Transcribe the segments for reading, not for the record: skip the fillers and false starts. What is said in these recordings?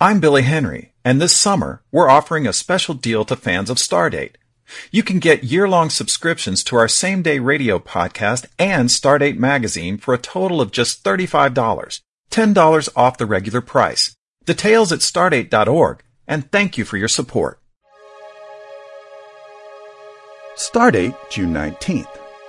I'm Billy Henry, and this summer we're offering a special deal to fans of Stardate. You can get year-long subscriptions to our same-day radio podcast and Stardate magazine for a total of just $35, $10 off the regular price. Details at stardate.org, and thank you for your support. Stardate, June 19th.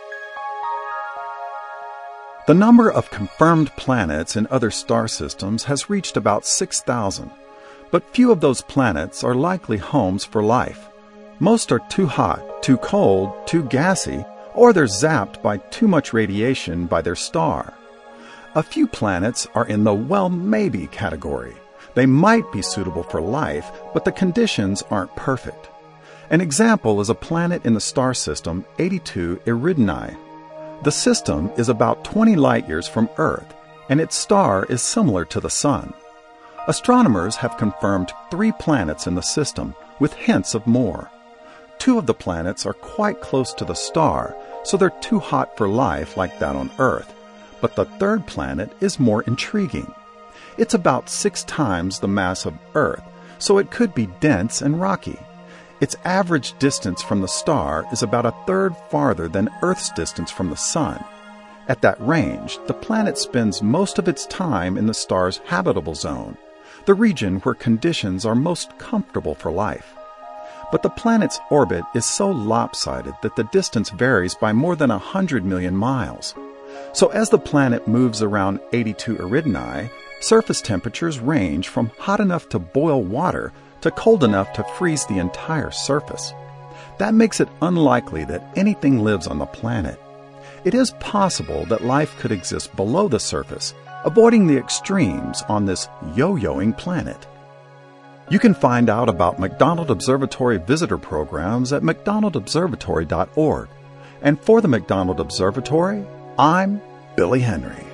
The number of confirmed planets in other star systems has reached about 6,000, but few of those planets are likely homes for life. Most are too hot, too cold, too gassy, or they're zapped by too much radiation by their star. A few planets are in the well maybe category. They might be suitable for life, but the conditions aren't perfect. An example is a planet in the star system 82 Eridani. The system is about 20 light-years from Earth, and its star is similar to the Sun. Astronomers have confirmed 3 planets in the system, with hints of more. 2 of the planets are quite close to the star, so they're too hot for life like that on Earth. But the 3rd planet is more intriguing. It's about 6 times the mass of Earth, so it could be dense and rocky. Its average distance from the star is about 1/3 farther than Earth's distance from the Sun. At that range, the planet spends most of its time in the star's habitable zone, the region where conditions are most comfortable for life. But the planet's orbit is so lopsided that the distance varies by more than 100 million miles. So as the planet moves around 82 Eridani, surface temperatures range from hot enough to boil water to cold enough to freeze the entire surface. That makes it unlikely that anything lives on the planet. It is possible that life could exist below the surface, avoiding the extremes on this yo-yoing planet. You can find out about McDonald Observatory visitor programs at mcdonaldobservatory.org. And for the McDonald Observatory, I'm Billy Henry.